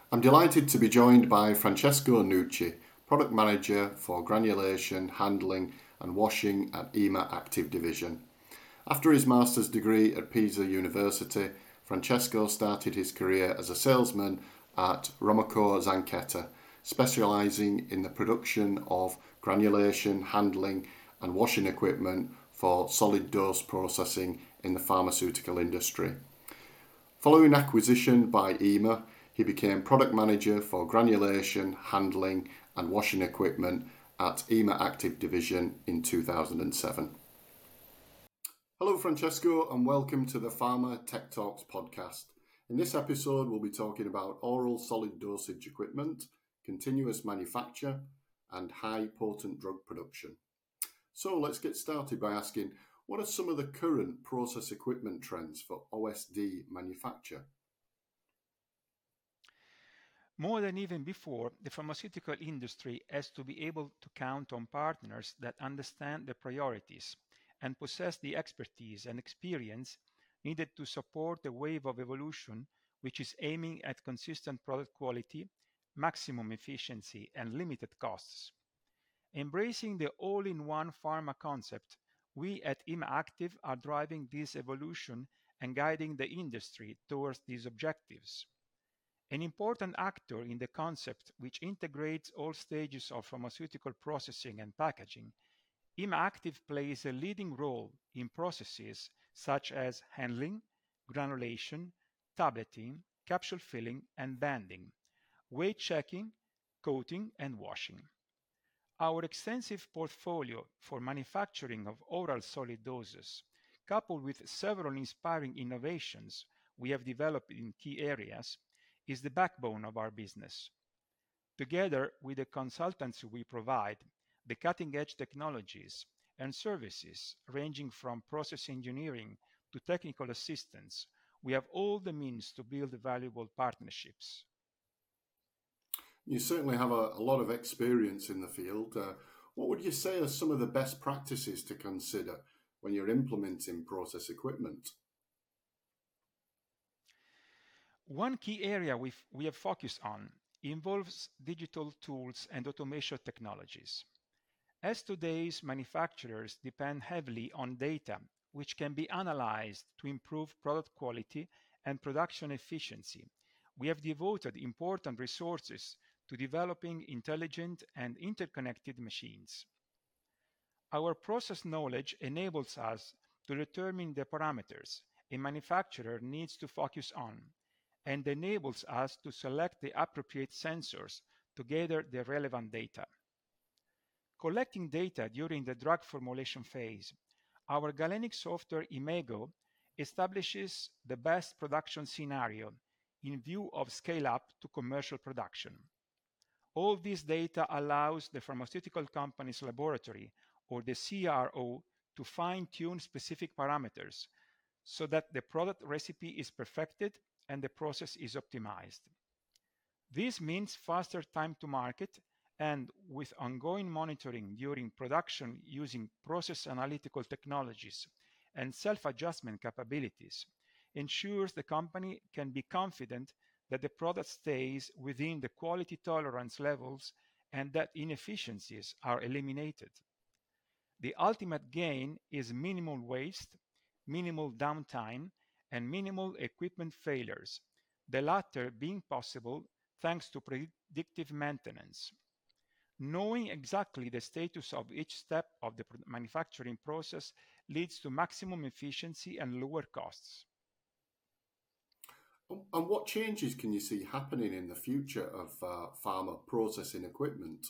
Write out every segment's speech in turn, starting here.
I'm delighted to be joined by Francesco Nucci, Product Manager for Granulation, Handling and Washing at EMA Active Division. After his master's degree at Pisa University, Francesco started his career as a salesman at Romaco Zanchetta, specialising in the production of granulation, handling and washing equipment for solid dose processing in the pharmaceutical industry. Following acquisition by EMA, he became product manager for granulation, handling and washing equipment at EMA Active Division in 2007. Hello Francesco and welcome to the Pharma Tech Talks podcast. In this episode we'll be talking about oral solid dosage equipment, continuous manufacture and high potent drug production. So let's get started by asking, what are some of the current process equipment trends for OSD manufacture? More than even before, the pharmaceutical industry has to be able to count on partners that understand the priorities and possess the expertise and experience needed to support the wave of evolution which is aiming at consistent product quality, maximum efficiency, and limited costs. Embracing the all-in-one pharma concept, we at EMA Active are driving this evolution and guiding the industry towards these objectives. An important actor in the concept, which integrates all stages of pharmaceutical processing and packaging, EMA Active plays a leading role in processes such as handling, granulation, tableting, capsule filling and banding, weight checking, coating and washing. Our extensive portfolio for manufacturing of oral solid doses, coupled with several inspiring innovations we have developed in key areas, is the backbone of our business. Together with the consultancy we provide, the cutting-edge technologies and services ranging from process engineering to technical assistance, we have all the means to build valuable partnerships. You certainly have a lot of experience in the field. What would you say are some of the best practices to consider when you're implementing process equipment? One key area we have focused on involves digital tools and automation technologies. As today's manufacturers depend heavily on data, which can be analyzed to improve product quality and production efficiency, we have devoted important resources to developing intelligent and interconnected machines. Our process knowledge enables us to determine the parameters a manufacturer needs to focus on and enables us to select the appropriate sensors to gather the relevant data. Collecting data during the drug formulation phase, our galenic software Imego establishes the best production scenario in view of scale-up to commercial production. All this data allows the pharmaceutical company's laboratory or the CRO to fine-tune specific parameters so that the product recipe is perfected and the process is optimized. This means faster time to market and, with ongoing monitoring during production using process analytical technologies and self-adjustment capabilities, ensures the company can be confident that the product stays within the quality tolerance levels and that inefficiencies are eliminated. The ultimate gain is minimal waste, minimal downtime, and minimal equipment failures, the latter being possible thanks to predictive maintenance. Knowing exactly the status of each step of the manufacturing process leads to maximum efficiency and lower costs. And what changes can you see happening in the future of pharma processing equipment?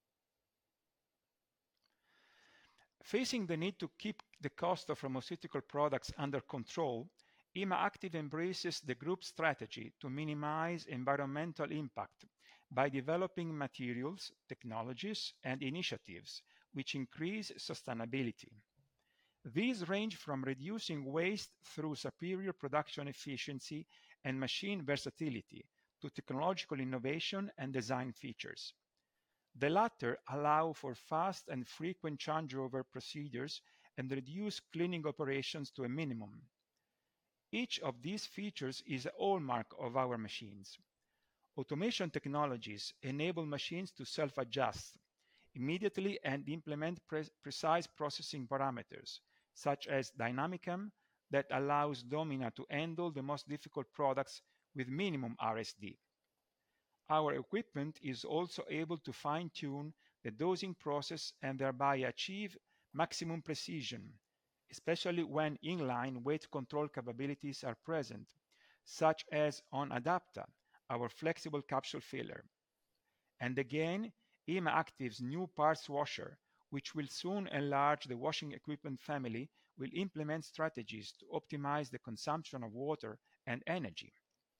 Facing the need to keep the cost of pharmaceutical products under control, EMA Active embraces the group strategy to minimize environmental impact by developing materials, technologies, and initiatives which increase sustainability. These range from reducing waste through superior production efficiency and machine versatility to technological innovation and design features. The latter allow for fast and frequent changeover procedures and reduce cleaning operations to a minimum. Each of these features is a hallmark of our machines. Automation technologies enable machines to self-adjust immediately and implement precise processing parameters, such as Dynamicam, that allows Domina to handle the most difficult products with minimum RSD. Our equipment is also able to fine-tune the dosing process and thereby achieve maximum precision, especially when inline weight control capabilities are present, such as on Adapta, our flexible capsule filler. And again, EMA Active's new parts washer, which will soon enlarge the washing equipment family, will implement strategies to optimize the consumption of water and energy.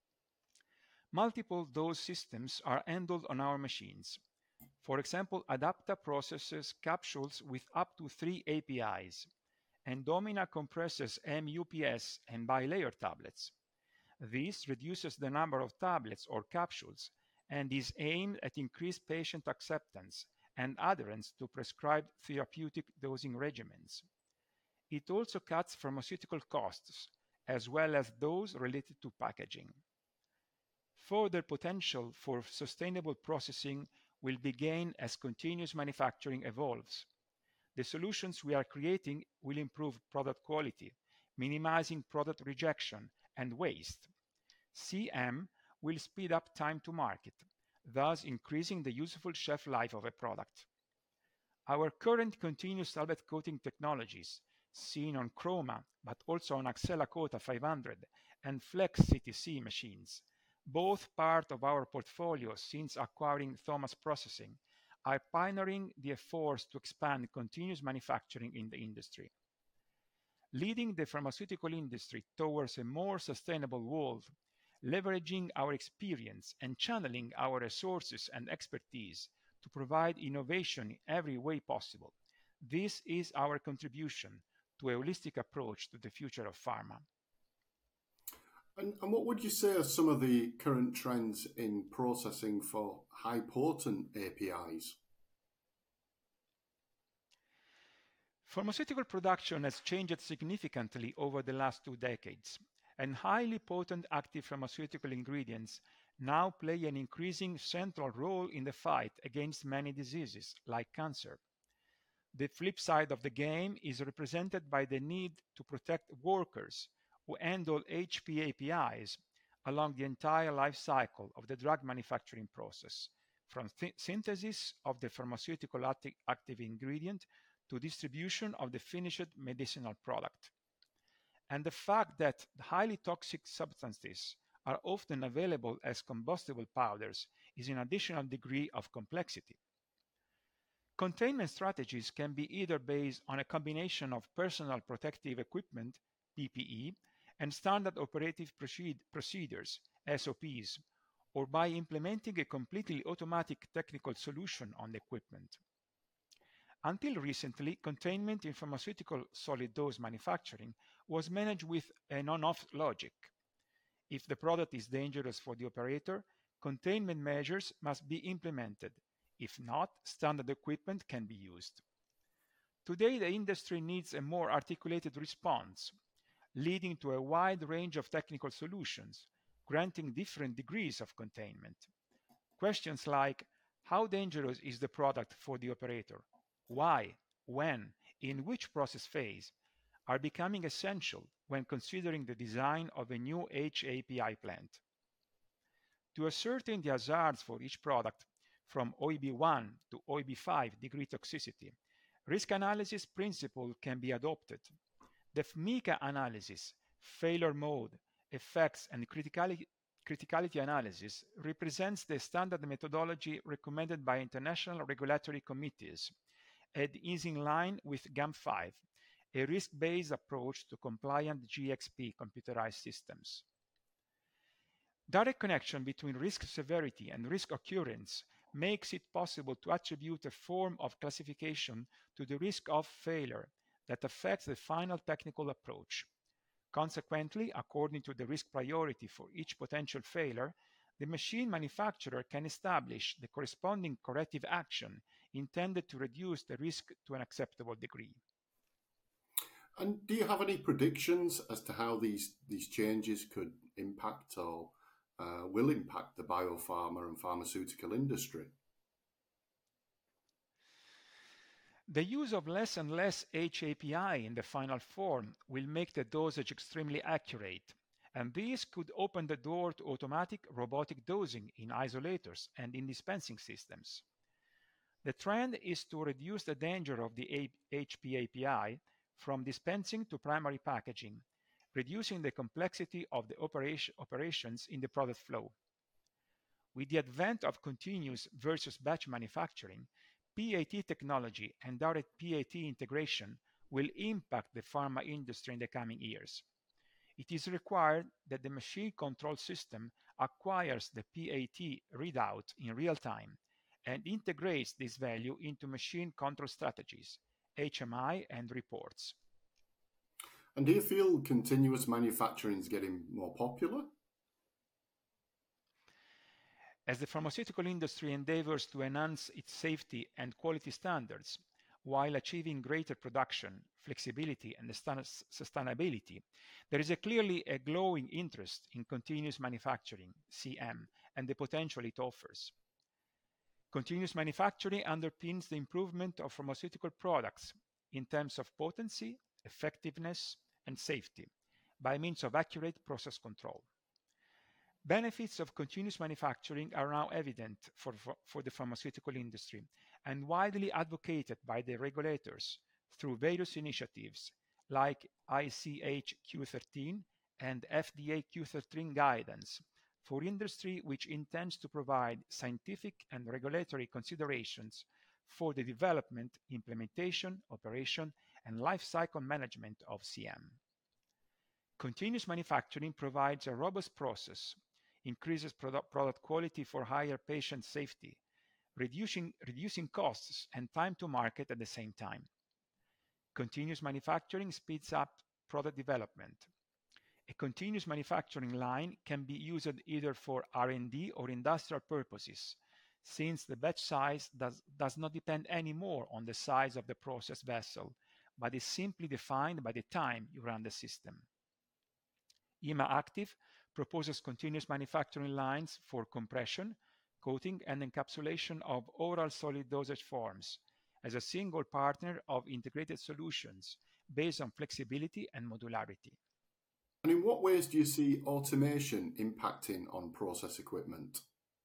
Multiple dose systems are handled on our machines. For example, Adapta processes capsules with up to 3 APIs, and Domina compresses MUPS and bilayer tablets. This reduces the number of tablets or capsules and is aimed at increased patient acceptance and adherence to prescribed therapeutic dosing regimens. It also cuts pharmaceutical costs, as well as those related to packaging. Further potential for sustainable processing will be gained as continuous manufacturing evolves. The solutions we are creating will improve product quality, minimizing product rejection and waste. CM will speed up time to market, thus increasing the useful shelf life of a product. Our current continuous solvent coating technologies, seen on Chroma but also on Axela Kota 500 and Flex CTC machines, both part of our portfolio since acquiring Thomas Processing, are pioneering the efforts to expand continuous manufacturing in the industry. Leading the pharmaceutical industry towards a more sustainable world, leveraging our experience and channeling our resources and expertise to provide innovation in every way possible. This is our contribution to a holistic approach to the future of pharma. And what would you say are some of the current trends in processing for high potent APIs? Pharmaceutical production has changed significantly over the last 2 decades, and highly potent active pharmaceutical ingredients now play an increasing central role in the fight against many diseases, like cancer. The flip side of the game is represented by the need to protect workers who handle HP APIs along the entire life cycle of the drug manufacturing process, from synthesis of the pharmaceutical active ingredient to distribution of the finished medicinal product. And the fact that highly toxic substances are often available as combustible powders is an additional degree of complexity. Containment strategies can be either based on a combination of personal protective equipment, PPE, and standard operative procedures, SOPs, or by implementing a completely automatic technical solution on the equipment. Until recently, containment in pharmaceutical solid dose manufacturing was managed with an on-off logic. If the product is dangerous for the operator, containment measures must be implemented. If not, standard equipment can be used. Today, the industry needs a more articulated response, leading to a wide range of technical solutions, granting different degrees of containment. Questions like, how dangerous is the product for the operator? Why, when, in which process phase, are becoming essential when considering the design of a new HAPI plant. To ascertain the hazards for each product, from OEB1 to OEB5 degree toxicity, risk analysis principle can be adopted. The FMICA analysis, failure mode, effects, and criticality analysis represents the standard methodology recommended by international regulatory committees and is in line with GAMP5, a risk-based approach to compliant GXP computerized systems. Direct connection between risk severity and risk occurrence makes it possible to attribute a form of classification to the risk of failure that affects the final technical approach. Consequently, according to the risk priority for each potential failure, the machine manufacturer can establish the corresponding corrective action intended to reduce the risk to an acceptable degree. And do you have any predictions as to how these changes could impact or will impact the biopharma and pharmaceutical industry? The use of less and less HAPI in the final form will make the dosage extremely accurate, and this could open the door to automatic robotic dosing in isolators and in dispensing systems. The trend is to reduce the danger of the HPAPI from dispensing to primary packaging, reducing the complexity of the operations in the product flow. With the advent of continuous versus batch manufacturing, PAT technology and direct PAT integration will impact the pharma industry in the coming years. It is required that the machine control system acquires the PAT readout in real time and integrates this value into machine control strategies, HMI, and reports. And do you feel continuous manufacturing is getting more popular? As the pharmaceutical industry endeavors to enhance its safety and quality standards while achieving greater production, flexibility, and sustainability, there is clearly a growing interest in continuous manufacturing, CM, and the potential it offers. Continuous manufacturing underpins the improvement of pharmaceutical products in terms of potency, effectiveness, and safety by means of accurate process control. Benefits of continuous manufacturing are now evident for the pharmaceutical industry and widely advocated by the regulators through various initiatives like ICH Q13 and FDA Q13 guidance for industry, which intends to provide scientific and regulatory considerations for the development, implementation, operation, and life cycle management of CM. Continuous manufacturing provides a robust process, increases product quality for higher patient safety, reducing costs and time to market at the same time. Continuous manufacturing speeds up product development. A continuous manufacturing line can be used either for R&D or industrial purposes, since the batch size does not depend anymore on the size of the process vessel, but is simply defined by the time you run the system. EMA Active proposes continuous manufacturing lines for compression, coating, and encapsulation of oral solid dosage forms as a single partner of integrated solutions based on flexibility and modularity. And in what ways do you see automation impacting on process equipment?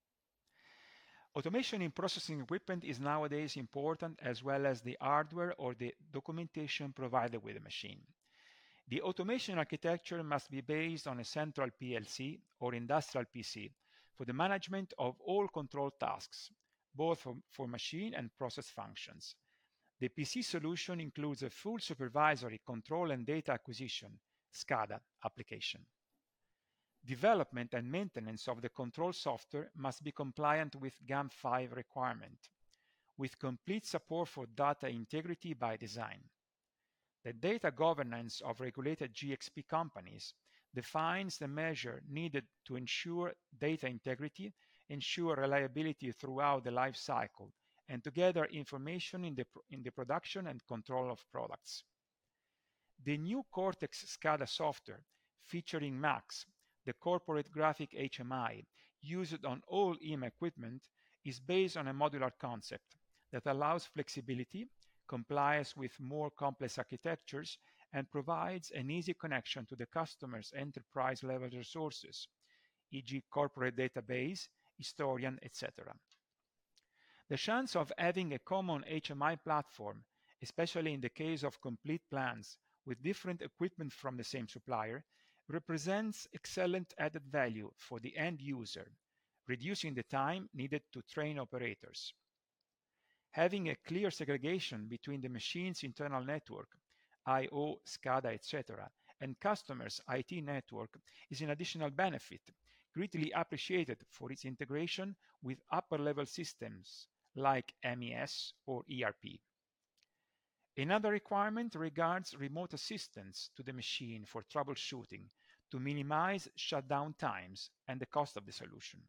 Automation in processing equipment is nowadays important, as well as the hardware or the documentation provided with the machine. The automation architecture must be based on a central PLC or industrial PC for the management of all control tasks, both for machine and process functions. The PC solution includes a full supervisory control and data acquisition SCADA application. Development and maintenance of the control software must be compliant with GAM5 requirement, with complete support for data integrity by design. The data governance of regulated GXP companies defines the measure needed to ensure data integrity, ensure reliability throughout the life cycle, and to gather information in the production and control of products. The new Cortex SCADA software, featuring MAX, the corporate graphic HMI, used on all EMA equipment, is based on a modular concept that allows flexibility, complies with more complex architectures, and provides an easy connection to the customer's enterprise-level resources, e.g. corporate database, historian, etc. The chance of having a common HMI platform, especially in the case of complete plans with different equipment from the same supplier, represents excellent added value for the end user, reducing the time needed to train operators. Having a clear segregation between the machine's internal network, I/O, SCADA, etc., and customers' IT network is an additional benefit, greatly appreciated for its integration with upper-level systems like MES or ERP. Another requirement regards remote assistance to the machine for troubleshooting to minimize shutdown times and the cost of the solution.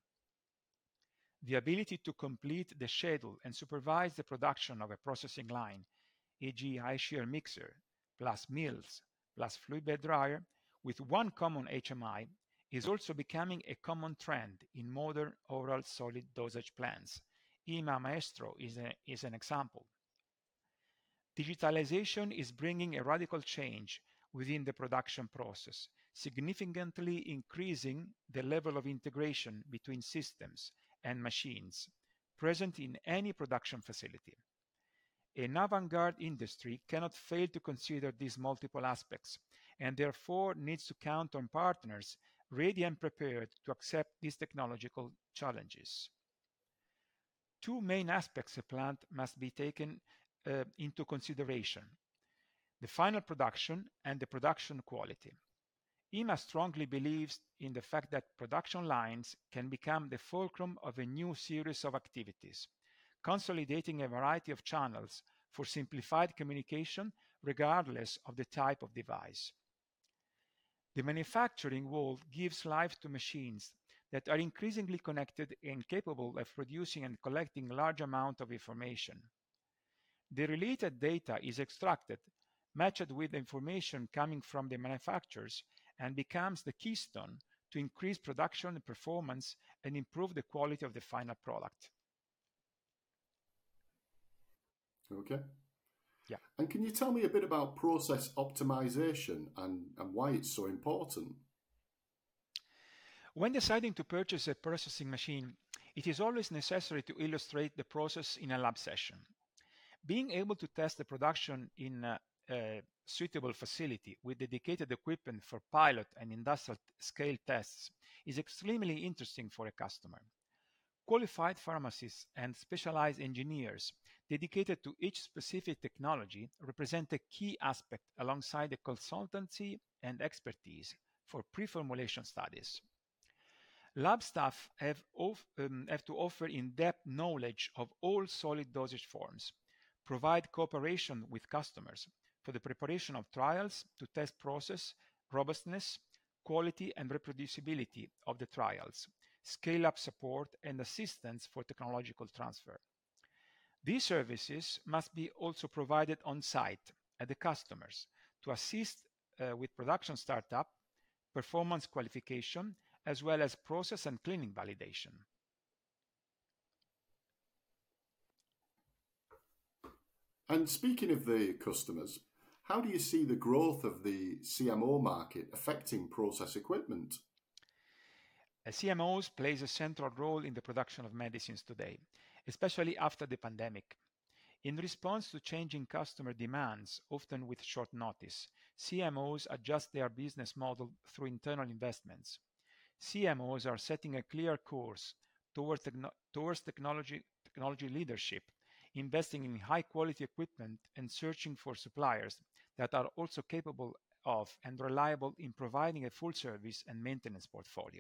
The ability to complete the schedule and supervise the production of a processing line, e.g. high shear mixer, plus mills, plus fluid bed dryer, with one common HMI is also becoming a common trend in modern oral solid dosage plants. EMA Maestro is an example. Digitalization is bringing a radical change within the production process, significantly increasing the level of integration between systems and machines present in any production facility. An avant-garde industry cannot fail to consider these multiple aspects and therefore needs to count on partners ready and prepared to accept these technological challenges. Two main aspects a plant must be taken into consideration: the final production and the production quality. EMA strongly believes in the fact that production lines can become the fulcrum of a new series of activities, consolidating a variety of channels for simplified communication regardless of the type of device. The manufacturing world gives life to machines that are increasingly connected and capable of producing and collecting large amounts of information. The related data is extracted, matched with information coming from the manufacturers, and becomes the keystone to increase production performance and improve the quality of the final product. Okay. Yeah. And can you tell me a bit about process optimization and why it's so important? When deciding to purchase a processing machine, it is always necessary to illustrate the process in a lab session. Being able to test the production in a suitable facility with dedicated equipment for pilot and industrial scale tests is extremely interesting for a customer. Qualified pharmacists and specialized engineers dedicated to each specific technology represent a key aspect alongside the consultancy and expertise for pre-formulation studies. Lab staff have to offer in-depth knowledge of all solid dosage forms, provide cooperation with customers for the preparation of trials to test process, robustness, quality and reproducibility of the trials, scale-up support and assistance for technological transfer. These services must be also provided on site at the customers to assist with production startup, performance qualification, as well as process and cleaning validation. And speaking of the customers, how do you see the growth of the CMO market affecting process equipment? CMOs plays a central role in the production of medicines today, especially after the pandemic. In response to changing customer demands, often with short notice, CMOs adjust their business model through internal investments. CMOs are setting a clear course towards technology leadership, investing in high quality equipment and searching for suppliers that are also capable of and reliable in providing a full service and maintenance portfolio.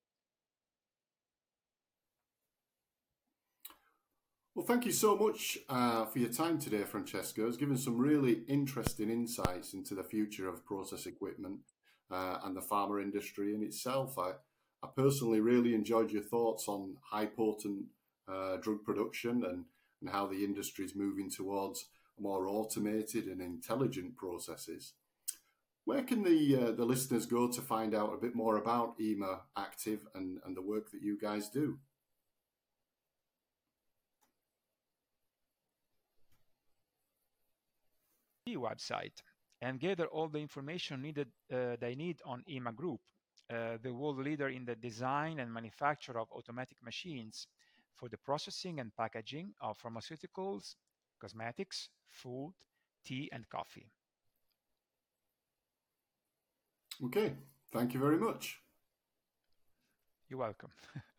Well, thank you so much for your time today, Francesco. It's given some really interesting insights into the future of process equipment and the pharma industry in itself. I personally really enjoyed your thoughts on high potent drug production and how the industry is moving towards more automated and intelligent processes. Where can the listeners go to find out a bit more about EMA Active and the work that you guys do? Website and gather all the information they need on EMA Group, the world leader in the design and manufacture of automatic machines for the processing and packaging of pharmaceuticals, cosmetics, food, tea, and coffee. Okay, thank you very much. You're welcome.